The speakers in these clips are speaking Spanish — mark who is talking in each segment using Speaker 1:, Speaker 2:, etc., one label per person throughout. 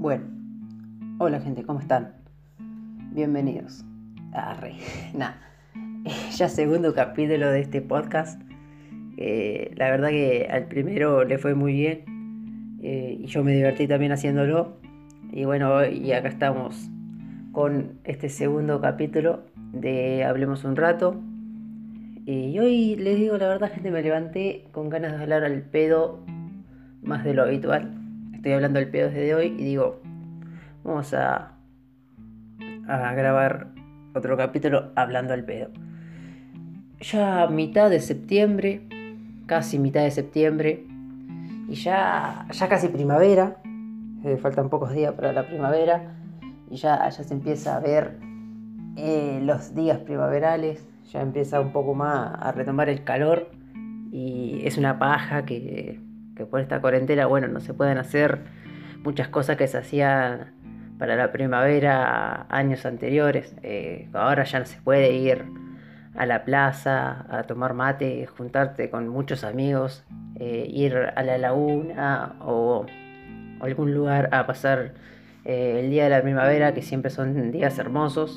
Speaker 1: Bueno, hola gente, ¿cómo están? Bienvenidos. Nah, ya segundo capítulo de este podcast. La verdad que al primero le fue muy bien y yo me divertí también haciéndolo. Y bueno, y acá estamos con este segundo capítulo de Hablemos un rato. Y hoy les digo la verdad, gente, me levanté con ganas de hablar al pedo más de lo habitual. Estoy hablando al pedo desde hoy y digo, vamos a grabar otro capítulo hablando al pedo. Ya mitad de septiembre, casi mitad de septiembre, y ya casi primavera, faltan pocos días para la primavera, y ya se empieza a ver los días primaverales, ya empieza un poco más a retomar el calor, y es una paja que por esta cuarentena, bueno, no se pueden hacer muchas cosas que se hacían para la primavera años anteriores. Ahora ya no se puede ir a la plaza a tomar mate, juntarte con muchos amigos, ir a la laguna o algún lugar a pasar el día de la primavera, que siempre son días hermosos.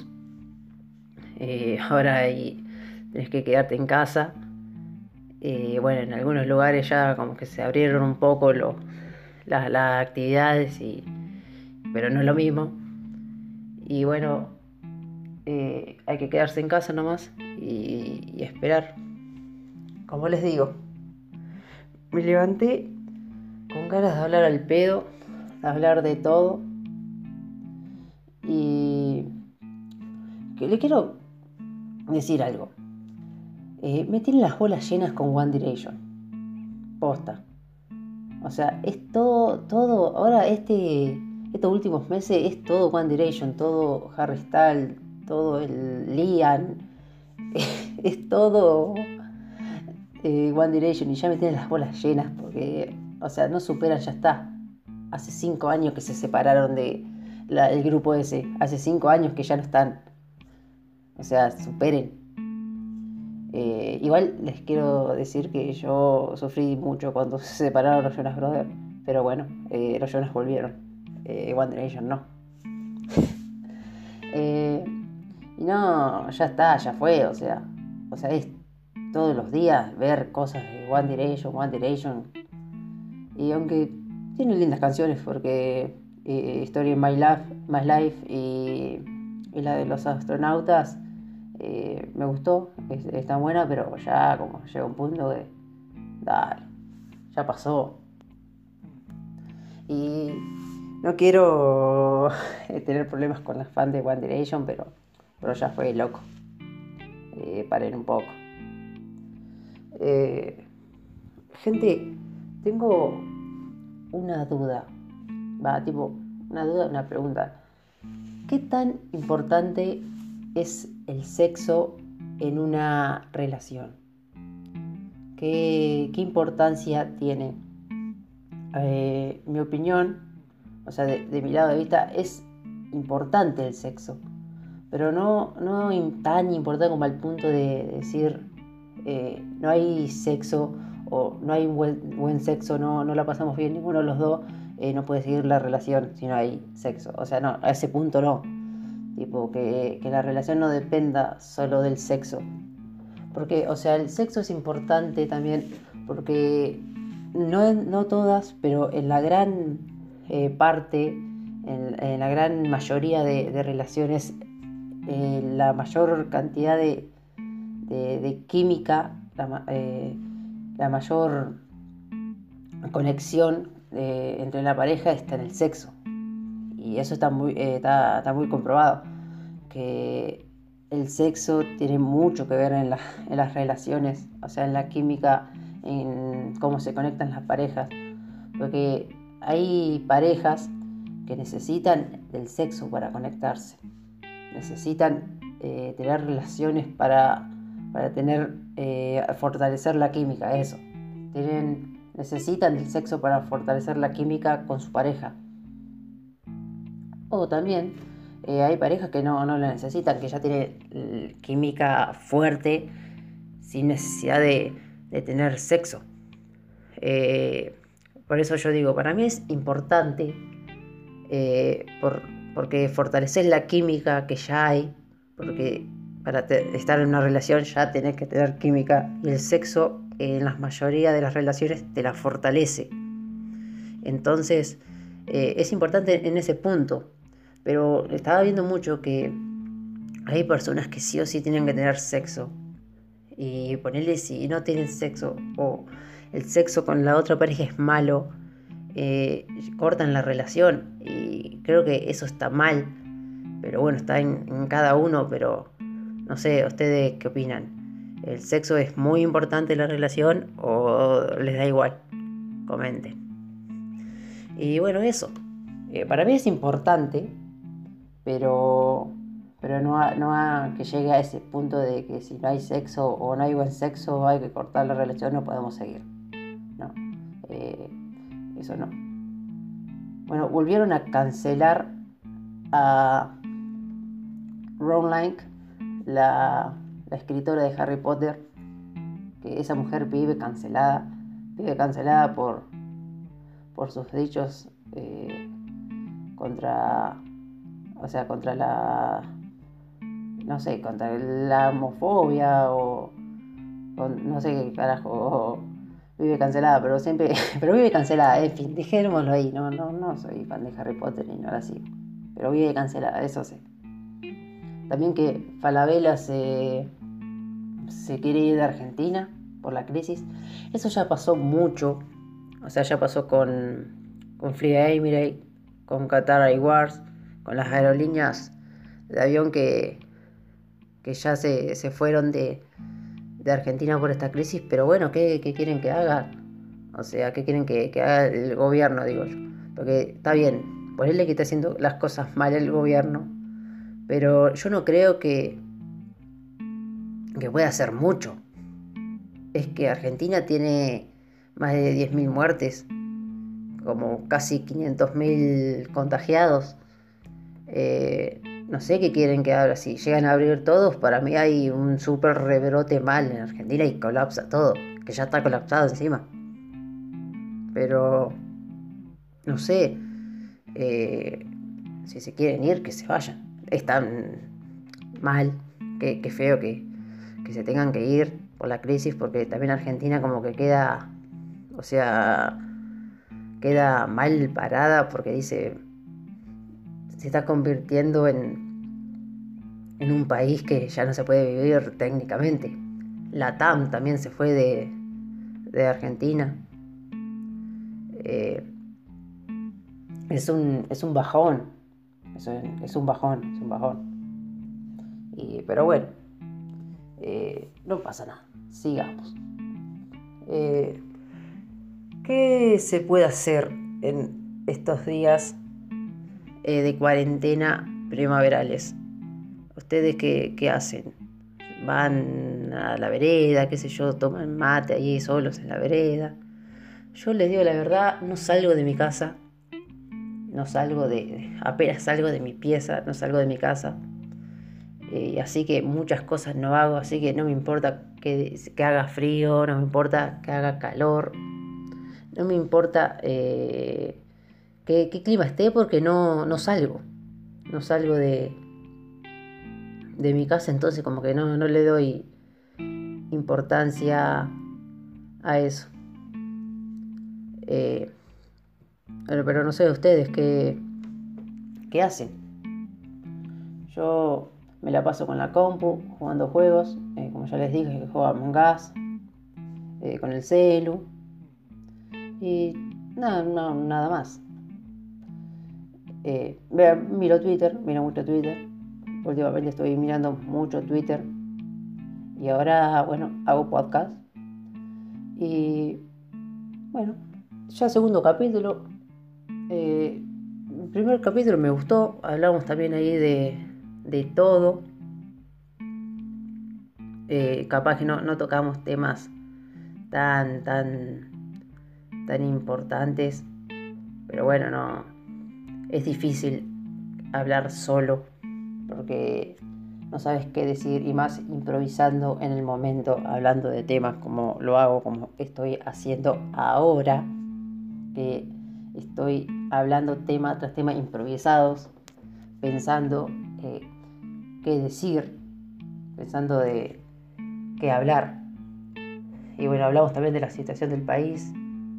Speaker 1: Ahora ahí tenés que quedarte en casa. Bueno, en algunos lugares ya como que se abrieron un poco las actividades, pero no es lo mismo. Y bueno, hay que quedarse en casa nomás y esperar. Como les digo, me levanté con ganas de hablar al pedo, de hablar de todo. Y que le quiero decir algo. Me tienen las bolas llenas con One Direction. Posta. O sea, es todo. Ahora estos últimos meses es todo One Direction, todo Harry Styles, todo el Liam. Es todo One Direction y ya me tienen las bolas llenas porque, o sea, no superan, ya está. Hace 5 años que se separaron el grupo ese. Hace 5 años que ya no están. O sea, superen. Igual les quiero decir que yo sufrí mucho cuando se separaron los Jonas Brothers. Pero bueno, los Jonas volvieron. One Direction no. Eh, y no, ya está, ya fue. O sea, es todos los días ver cosas de One Direction, One Direction. Y aunque tiene lindas canciones, porque Story in My Life y la de los astronautas me gustó, está buena, pero ya como llega un punto que, dale, ya pasó. Y no quiero tener problemas con las fans de One Direction, pero ya fue loco. Paren un poco. Gente, tengo una duda. Una pregunta. ¿Qué tan importante es el sexo en una relación? ¿Qué importancia tiene? Mi opinión, o sea, de mi lado de vista, es importante el sexo, pero no tan importante como al punto de decir no hay sexo o no hay un buen sexo, no la pasamos bien ninguno de los dos, no puede seguir la relación si no hay sexo. O sea, no, a ese punto no. Tipo, que la relación no dependa solo del sexo. Porque, o sea, el sexo es importante también porque no todas, pero en la gran parte, en la gran mayoría de relaciones, la mayor cantidad de química, la mayor conexión entre la pareja está en el sexo. Y eso está muy comprobado, que el sexo tiene mucho que ver en las relaciones, o sea, en la química, en cómo se conectan las parejas. Porque hay parejas que necesitan del sexo para conectarse. Necesitan tener relaciones para fortalecer la química, eso. Necesitan del sexo para fortalecer la química con su pareja. O también hay parejas que no la necesitan, que ya tienen química fuerte sin necesidad de tener sexo. Por eso yo digo, para mí es importante porque fortaleces la química que ya hay, porque para estar en una relación ya tenés que tener química, y el sexo en la mayoría de las relaciones te la fortalece. Entonces es importante en ese punto, pero estaba viendo mucho que hay personas que sí o sí tienen que tener sexo, y ponerle, si no tienen sexo o el sexo con la otra pareja es malo, cortan la relación, y creo que eso está mal, pero bueno, está en cada uno. Pero no sé, ¿ustedes qué opinan? ¿El sexo es muy importante en la relación o les da igual? Comenten. Y bueno, eso. Para mí es importante, pero, pero no que llegue a ese punto de que si no hay sexo o no hay buen sexo hay que cortar la relación, no podemos seguir. No, eh, eso no. Bueno, volvieron a cancelar a Rowling, la escritora de Harry Potter, que esa mujer vive cancelada por sus dichos contra, o sea, contra la, no sé, contra la homofobia no sé qué carajo, vive cancelada, pero siempre, pero vive cancelada, en fin, dejémoslo ahí. No soy fan de Harry Potter y no la sigo, pero vive cancelada, eso sí. También que Falabella se quiere ir de Argentina por la crisis. Eso ya pasó mucho. O sea, ya pasó con Fly Emirates, con Qatar Airways, con las aerolíneas de avión que ya se fueron de Argentina por esta crisis. Pero bueno, ¿qué quieren que haga? O sea, ¿qué quieren que haga el gobierno, digo yo? Porque está bien, ponerle que está haciendo las cosas mal el gobierno, pero yo no creo que pueda hacer mucho. Es que Argentina tiene más de 10.000 muertes, como casi 500.000 contagiados. No sé qué quieren que haga. Si llegan a abrir todos, para mí hay un súper rebrote mal en Argentina y colapsa todo, que ya está colapsado encima. Pero no sé, si se quieren ir, que se vayan. Es tan mal, que feo que se tengan que ir por la crisis, porque también Argentina como que queda, o sea, queda mal parada, porque dice, se está convirtiendo en un país que ya no se puede vivir técnicamente. La TAM también se fue de Argentina. Es un bajón. Es un bajón. Pero bueno, no pasa nada. Sigamos. ¿Qué se puede hacer en estos días de cuarentena primaverales? ¿Ustedes qué hacen? ¿Van a la vereda, qué sé yo, toman mate allí solos en la vereda? Yo les digo la verdad, no salgo de mi casa, apenas salgo de mi pieza, no salgo de mi casa. Así que muchas cosas no hago, así que no me importa que haga frío, no me importa que haga calor, no me importa qué clima esté, porque no salgo de mi casa. Entonces como que no le doy importancia a eso. Pero no sé ustedes qué hacen. Yo me la paso con la compu, jugando juegos, como ya les dije, que juego a Among Us, con el celu, y nada más. Miro mucho Twitter. Últimamente estoy mirando mucho Twitter, y ahora, bueno, hago podcast. Y bueno, ya segundo capítulo. El primer capítulo me gustó, hablamos también ahí de todo. Capaz que no tocamos temas tan importantes, pero bueno, no es difícil hablar solo, porque no sabes qué decir, y más improvisando en el momento, hablando de temas como lo hago, como estoy haciendo ahora, que estoy hablando tema tras tema improvisados, pensando qué decir, pensando de qué hablar. Y bueno, hablamos también de la situación del país,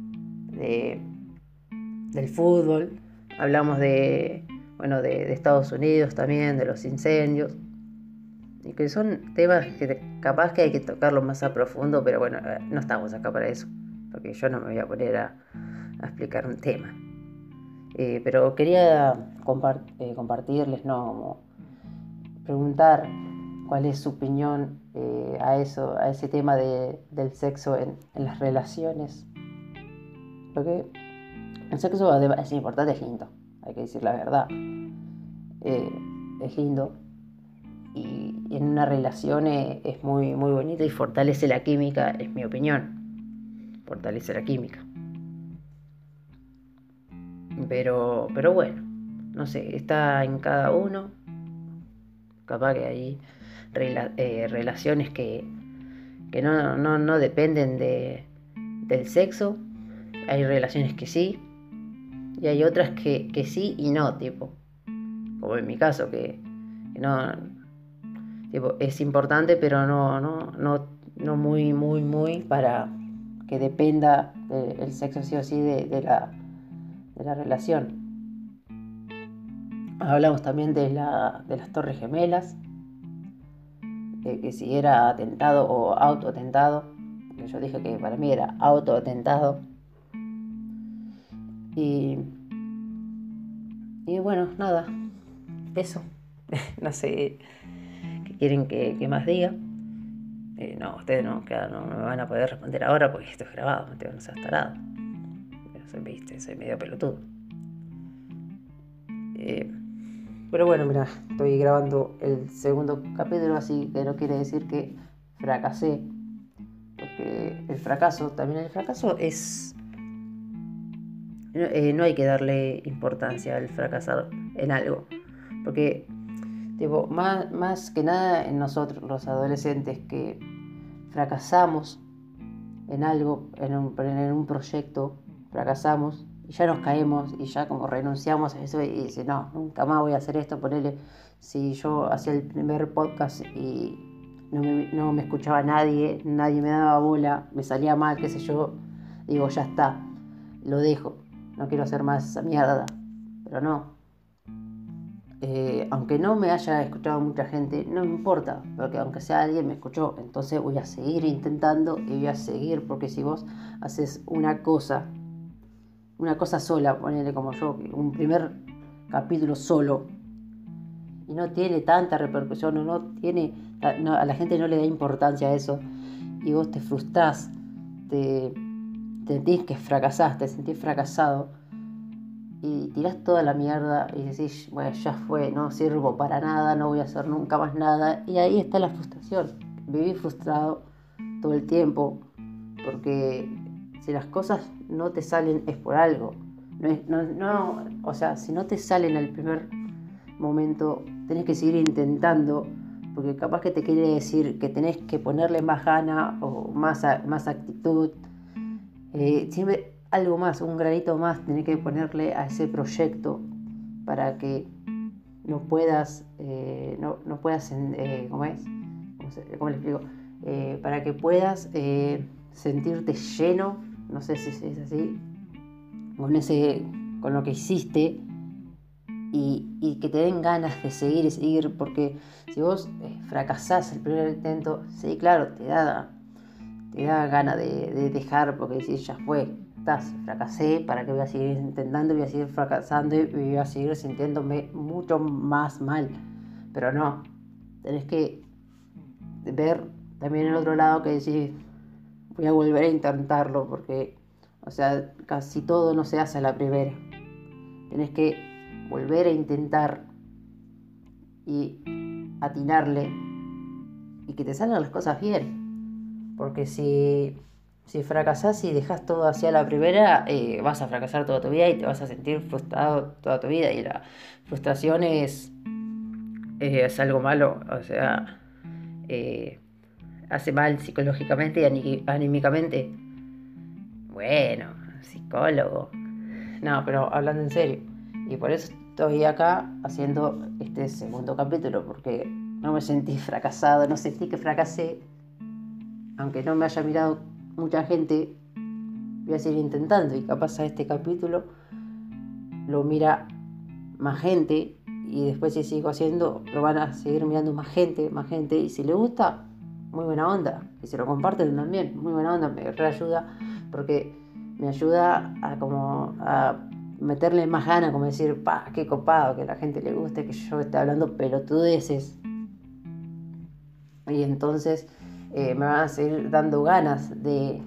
Speaker 1: del fútbol, hablamos de Estados Unidos también, de los incendios, y que son temas que capaz que hay que tocarlos más a profundo, pero bueno, no estamos acá para eso, porque yo no me voy a poner a explicar un tema. Pero quería compartirles, ¿no? Preguntar cuál es su opinión a ese tema del sexo en las relaciones. Porque el sexo es importante, es lindo, hay que decir la verdad. Es lindo y en una relación es muy, muy bonito y fortalece la química, es mi opinión. Fortalece la química. Pero bueno, no sé, está en cada uno. Capaz que hay relaciones que no dependen del sexo. Hay relaciones que sí. Y hay otras que sí y no, tipo. Como en mi caso, que no. Tipo, es importante, pero no muy, muy, muy para que dependa el sexo sí o sí de la relación. Hablamos también de las Torres Gemelas, que si era atentado o autoatentado, que yo dije que para mí era autoatentado. Y bueno, nada, eso. No sé qué quieren que más diga. No, ustedes no me van a poder responder ahora porque esto es grabado, no seas tarado. Soy medio pelotudo. Pero bueno, mira, estoy grabando el segundo capítulo, así que no quiere decir que fracasé. Porque el fracaso es... no hay que darle importancia al fracasar en algo. Porque, tipo, más que nada en nosotros, los adolescentes, que fracasamos en algo, en un proyecto, fracasamos y ya nos caemos y ya como renunciamos a eso y dice, no, nunca más voy a hacer esto. Ponele, si yo hacía el primer podcast y no me escuchaba nadie me daba bola, me salía mal, qué sé yo, digo, ya está, lo dejo, no quiero hacer más esa mierda. Pero no, aunque no me haya escuchado mucha gente, no me importa, porque aunque sea alguien me escuchó, entonces voy a seguir intentando y voy a seguir, porque si vos haces una cosa sola, ponele como yo, un primer capítulo solo, y no tiene tanta repercusión, a la gente no le da importancia a eso, y vos te frustrás, te sentís que fracasaste, te sentís fracasado, y tirás toda la mierda y decís, bueno, ya fue, no sirvo para nada, no voy a hacer nunca más nada. Y ahí está la frustración. Viví frustrado todo el tiempo, porque si las cosas no te salen es por algo. O sea, si no te salen al primer momento, tenés que seguir intentando, porque capaz que te quiere decir que tenés que ponerle más gana o más actitud. Siempre algo más, un granito más tenés que ponerle a ese proyecto para que no puedas, ¿cómo es? ¿Cómo le explico? Para que puedas sentirte lleno, no sé si es así, con lo que hiciste y que te den ganas de seguir y seguir, porque si vos fracasás el primer intento, sí, claro, te da ganas de dejar, porque decís, ya fue, fracasé, ¿para qué voy a seguir intentando? Voy a seguir fracasando y voy a seguir sintiéndome mucho más mal. Pero no, tenés que ver también el otro lado, que decís, voy a volver a intentarlo, porque, o sea, casi todo no se hace a la primera. Tenés que volver a intentar y atinarle y que te salgan las cosas bien. Porque si fracasás y dejás todo hacia la primera, vas a fracasar toda tu vida y te vas a sentir frustrado toda tu vida. Y la frustración es algo malo, o sea, hace mal psicológicamente y anímicamente. Bueno, psicólogo. No, pero hablando en serio. Y por eso estoy acá haciendo este segundo capítulo, porque no me sentí fracasado, no sentí que fracasé. Aunque no me haya mirado mucha gente, voy a seguir intentando. Y capaz a este capítulo lo mira más gente. Y después si sigo haciendo, lo van a seguir mirando más gente. Y si le gusta, muy buena onda. Y si lo comparten también, muy buena onda. Me reayuda porque me ayuda a meterle más ganas, como decir, qué copado, que a la gente le guste, que yo esté hablando pelotudeces. Y entonces me van a seguir dando ganas de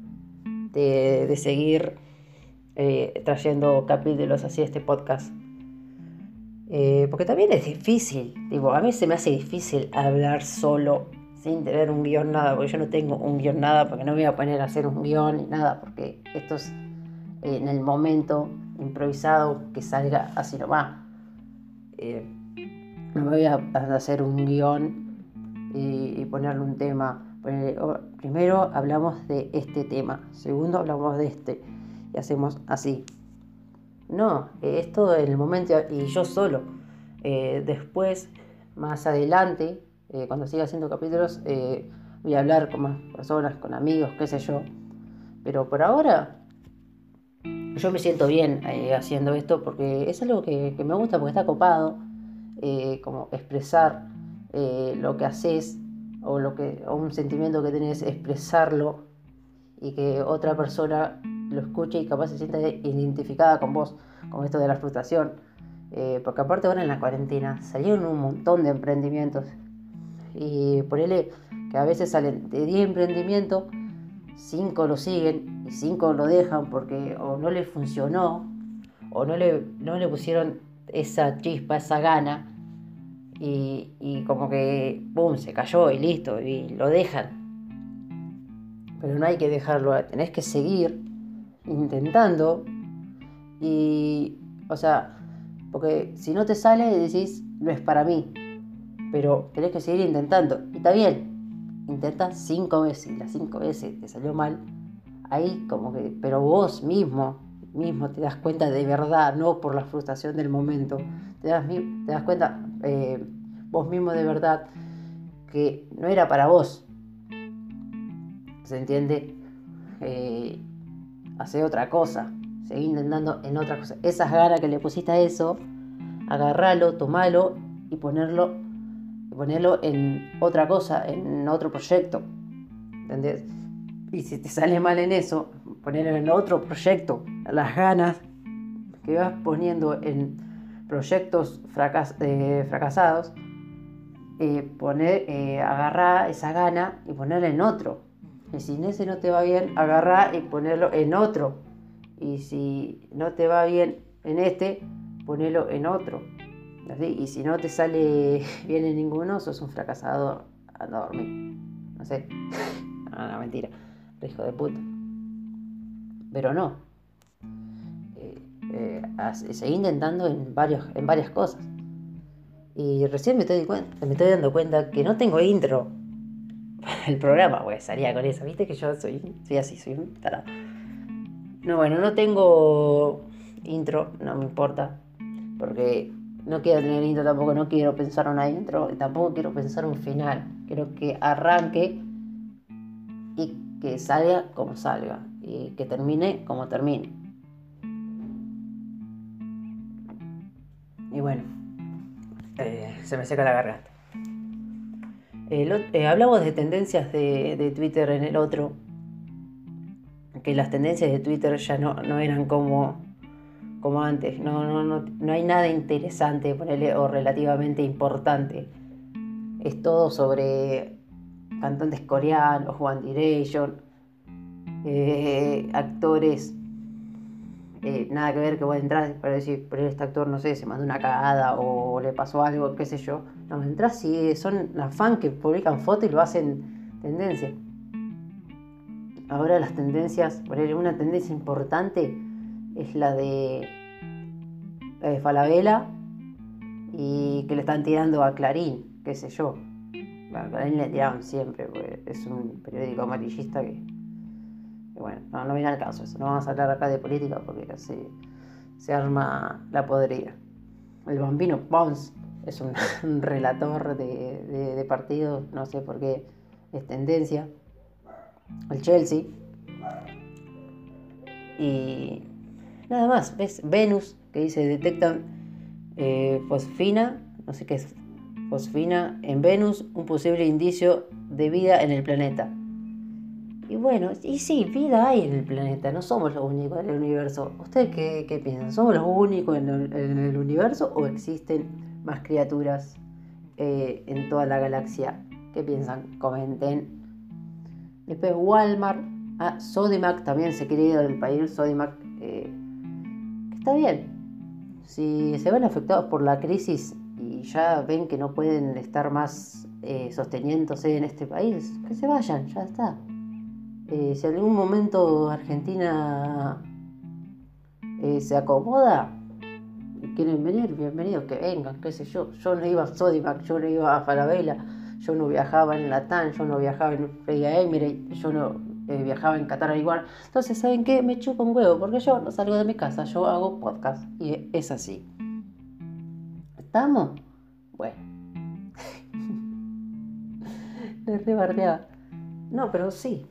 Speaker 1: seguir trayendo capítulos así a este podcast. Porque también es difícil, a mí se me hace difícil hablar solo, sin tener un guión, nada, porque yo no tengo un guión, nada, porque no me voy a poner a hacer un guión ni nada, porque esto es en el momento improvisado que salga así nomás. No me voy a hacer un guión y ponerle un tema. Primero hablamos de este tema, segundo hablamos de este, y hacemos así. No, esto en el momento y yo solo. Después, más adelante, cuando siga haciendo capítulos, voy a hablar con más personas, con amigos, qué sé yo. Pero por ahora, yo me siento bien haciendo esto porque es algo que me gusta, porque está copado, como expresar lo que haces o un sentimiento que tenés, expresarlo y que otra persona lo escuche y capaz se sienta identificada con vos, con esto de la frustración. Porque aparte ahora en la cuarentena salieron un montón de emprendimientos y ponele que a veces salen de 10 emprendimientos, 5 lo siguen y 5 lo dejan porque o no les funcionó o no le pusieron esa chispa, esa gana y como que boom, se cayó y listo, y lo dejan. Pero no hay que dejarlo, tenés que seguir intentando y, porque si no te sale decís, no es para mí, pero tenés que seguir intentando. Y está bien, intenta 5 veces, y las 5 veces te salió mal, ahí como que, pero vos mismo te das cuenta de verdad, no por la frustración del momento, te das cuenta vos mismo de verdad que no era para vos. ¿Se entiende? Hacer otra cosa, seguir intentando en otra cosa. Esas ganas que le pusiste a eso, agarralo, tomalo y ponerlo en otra cosa, en otro proyecto. ¿Entendés? Y si te sale mal en eso, ponerlo en otro proyecto. Las ganas que vas poniendo en proyectos fracasados, agarrar esa gana y ponerla en otro. Y si en ese no te va bien, agarrar y ponerlo en otro. Y si no te va bien en este, ponelo en otro. ¿Así? Y si no te sale bien en ninguno, sos un fracasado, anda a dormir. No sé. No, mentira. Hijo de puta. Pero no. Seguí intentando en varias cosas. Y recién me estoy dando cuenta que no tengo intro el programa, pues salía con eso, viste que yo soy así, soy un tarado. No, bueno, no tengo intro, no me importa, porque no quiero tener intro tampoco, no quiero pensar una intro, tampoco quiero pensar un final, quiero que arranque y que salga como salga, y que termine como termine. Y bueno, se me seca la garganta. Hablamos de tendencias de Twitter en el otro, que las tendencias de Twitter ya no eran como antes, no hay nada interesante, ponerle, o relativamente importante. Es todo sobre cantantes coreanos, One Direction, actores, nada que ver, que vos entras para decir, pero este actor, no sé, se mandó una cagada o le pasó algo, qué sé yo. No, entras y son las fans que publican fotos y lo hacen tendencia. Ahora las tendencias, una tendencia importante es la de Falabella y que le están tirando a Clarín, qué sé yo. Bueno, a Clarín le tiraron siempre, porque es un periódico amarillista que bueno, no viene al caso eso. No vamos a hablar acá de política porque así se arma la podrida. El Bambino Pons es un relator de partidos, no sé por qué es tendencia. El Chelsea. Y nada más, ¿ves? Venus, que dice detectan fosfina, no sé qué es fosfina en Venus, un posible indicio de vida en el planeta. Y bueno, y sí, vida hay en el planeta, no somos los únicos en el universo. ¿Ustedes qué piensan? ¿Somos los únicos en el universo o existen más criaturas en toda la galaxia? ¿Qué piensan? Comenten. Después Walmart, Sodimac también se quiere ir del país, Sodimac, que está bien. Si se ven afectados por la crisis y ya ven que no pueden estar más sosteniéndose en este país, que se vayan, ya está. Si en algún momento Argentina se acomoda y quieren venir, bienvenidos, que vengan, qué sé yo. Yo no iba a Sodimac, yo no iba a Falabella, yo no viajaba en Latam, yo no viajaba en Freya Emirates, yo no viajaba en Qatar igual. Entonces, ¿saben qué? Me chupo un huevo, porque yo no salgo de mi casa, yo hago podcast y es así. ¿Estamos? Bueno. Le rebardeaba. No, pero sí.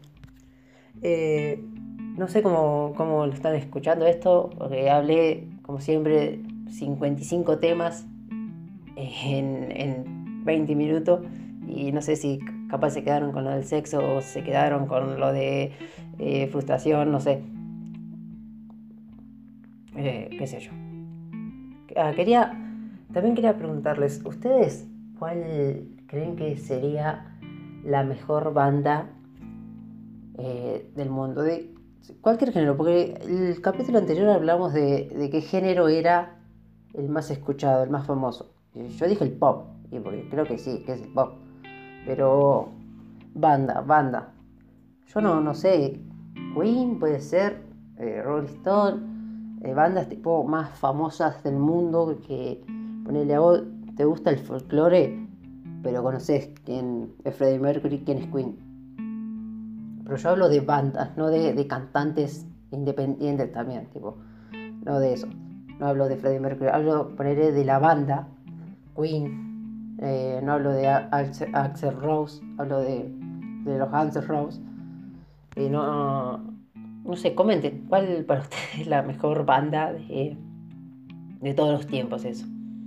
Speaker 1: No sé cómo lo están escuchando esto, porque hablé, como siempre, 55 temas en 20 minutos y no sé si capaz se quedaron con lo del sexo o se quedaron con lo de frustración, no sé. Qué sé yo. También quería preguntarles, ¿ustedes cuál creen que sería la mejor banda del mundo? De cualquier género, porque el capítulo anterior hablamos de qué género era el más escuchado, el más famoso. Yo dije el pop, y porque creo que sí, que es el pop. Pero banda. Yo no sé, Queen puede ser, Rolling Stone, bandas tipo más famosas del mundo que ponele a vos, te gusta el folclore, pero conoces quién es Freddie Mercury, quién es Queen. Pero yo hablo de bandas, no de cantantes independientes también, tipo, no de eso. No hablo de Freddie Mercury, hablo ponerle de la banda, Queen, no hablo de Axl Rose, hablo de los Guns N' Roses. No sé, comenten, ¿cuál para ustedes es la mejor banda de todos los tiempos eso?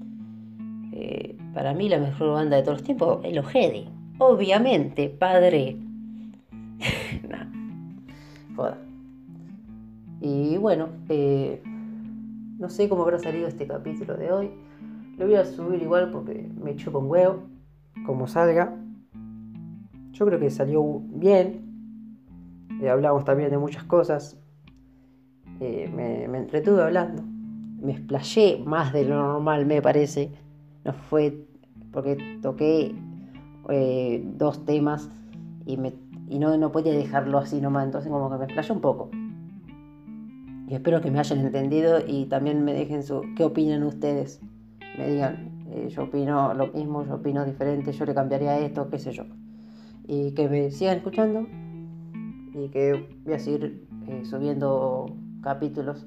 Speaker 1: Para mí la mejor banda de todos los tiempos es los Ojedi. Obviamente, padre. Nah, joda. Y bueno, no sé cómo habrá salido este capítulo de hoy. Lo voy a subir igual porque me chupo un huevo. Como salga. Yo creo que salió bien. Hablamos también de muchas cosas. Me entretuve hablando. Me explayé más de lo normal, me parece. No fue porque toqué 2 temas y no podía dejarlo así nomás. Entonces como que me explayé un poco. Y espero que me hayan entendido y también me dejen qué opinan ustedes. Me digan, yo opino lo mismo, yo opino diferente, yo le cambiaría esto, qué sé yo. Y que me sigan escuchando y que voy a seguir subiendo capítulos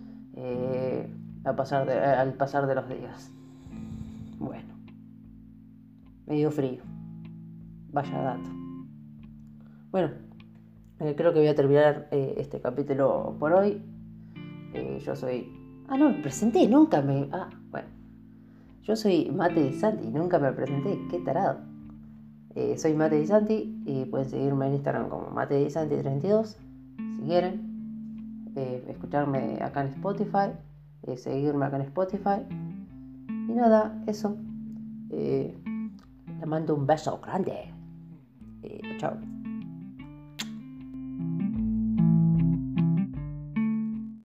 Speaker 1: al pasar de los días. Bueno, medio frío. Vaya dato. Bueno, creo que voy a terminar este capítulo por hoy. Yo soy... no me presenté, nunca me... bueno. Yo soy Mate Di Santi, nunca me presenté, qué tarado. Soy Mate Di Santi y pueden seguirme en Instagram como Mate Di Santi 32 si quieren. Escucharme acá en Spotify, seguirme acá en Spotify. Y nada, eso. Le mando un beso grande. Chao.